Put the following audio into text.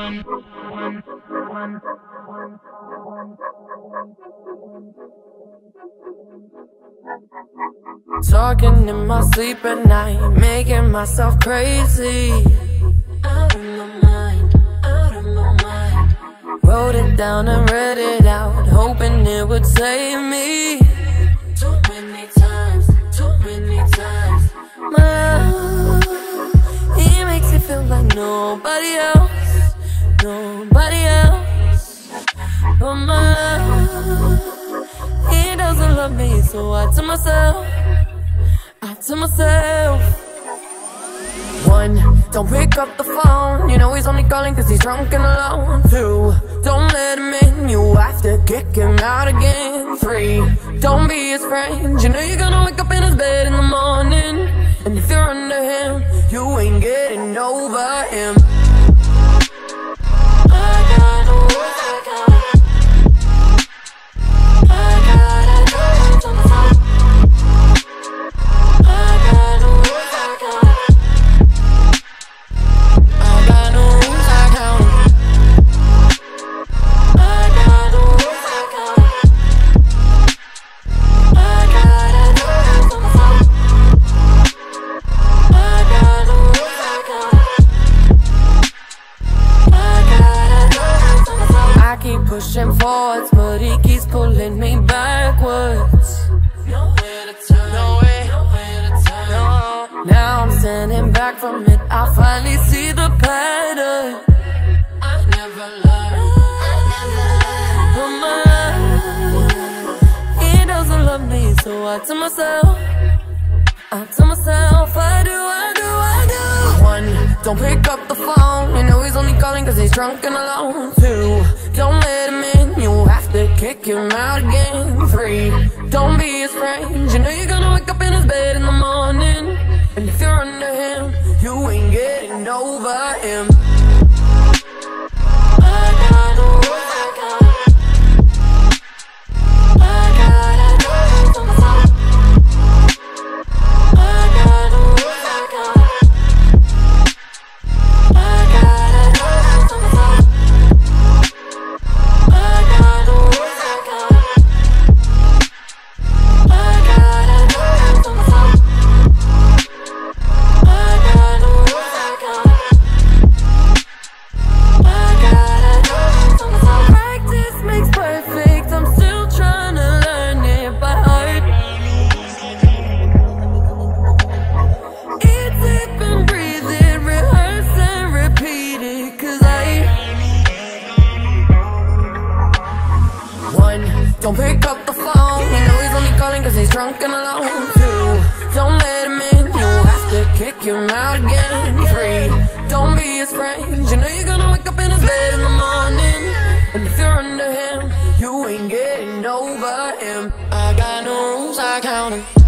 Talking in my sleep at night, making myself crazy. Out of my mind, out of my mind. Wrote it down and read it out, hoping it would save me. Too many times, too many times. My love, he makes me feel like nobody else, nobody else. But my love, he doesn't love me, so I tell myself, one, don't pick up the phone, you know he's only calling cause he's drunk and alone. Two, don't let him in, you have to kick him out again. Three, don't be his friend, you know you're gonna wake up in his bed in the morning. And if you're under him, you ain't getting over him. Pushing forwards, but he keeps pulling me backwards. Nowhere to turn, nowhere to turn. No. Now I'm standing back from it, I finally see the pattern. I never learned, but my life, he doesn't love me, so I tell myself, I do. One, don't pick up the phone, you know he's only calling cause he's drunk and alone. Two, don't let him in, you have to kick him out again. Three, don't be his friend, you know you're gonna wake up in his bed in the morning. And if you're under him, you ain't getting over him. Don't pick up the phone, you know he's only calling cause he's drunk and alone. Two, don't let him in, you have to kick him out again. Three, don't be his friend, you know you're gonna wake up in his bed in the morning. And if you're under him, you ain't getting over him. I got no rules, I count 'em.